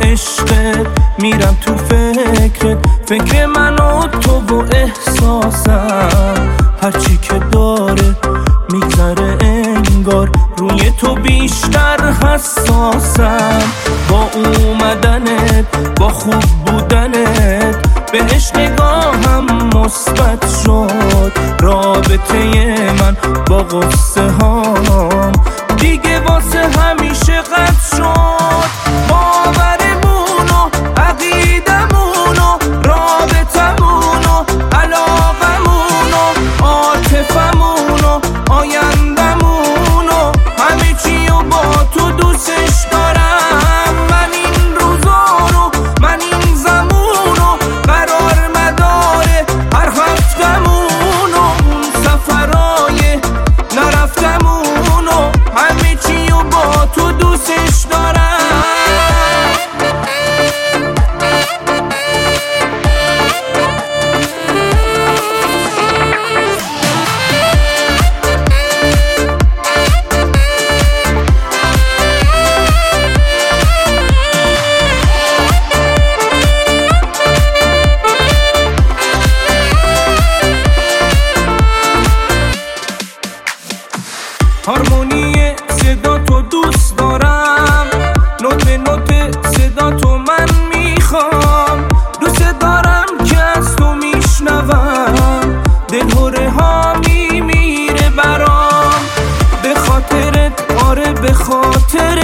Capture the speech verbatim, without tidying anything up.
عشقت، میرم تو فکرت، فکر من و تو و احساسم، هرچی که داره میگذره انگار روی تو بیشتر حساسم. با اومدنت، با خوب بودنت، بهش نگاهم مثبت شد. رابطه من با قصه هام دیگه واسه همیشه قطع شد. باورمونو، عقیدمونو، رابطمونو، علاقمونو، عاطفمونو، آیندمونو، همه چیو با تو دوستش دارم. من این روزا رو، من این زمونو، قرار مداره هر هفتمونو، اون سفرای نرفتمونو، همه چیو با تو دوستش دارم. هارمونی صدا تو دوست دارم، نوت به نوت صدا تو من میخوام. دوست دارم که از تو میشنوم، دل هره ها میمیره برام. به خاطرت، آره به خاطرت،